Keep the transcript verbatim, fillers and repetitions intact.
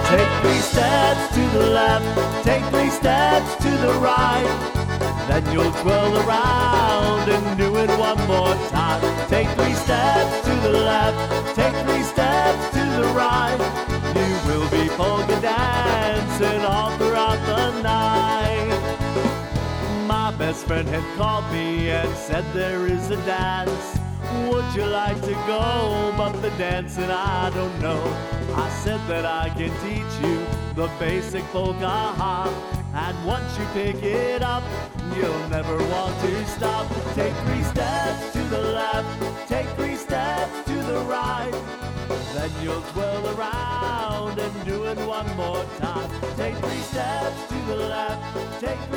Take three steps to the left, take three steps to the right. Then you'll twirl around and do it one more time. Take three steps to the left, take three steps to the right. You will be polka dancing all throughout the night. My best friend had called me and said there is a dance. Would you like to go? But the dancing I don't know. I said that I can teach you the basic polka hop. And once you pick it up, you'll never want to stop. Take three steps to the left, take three steps to the right. Then you'll twirl around and do it one more time. Take three steps to the left, take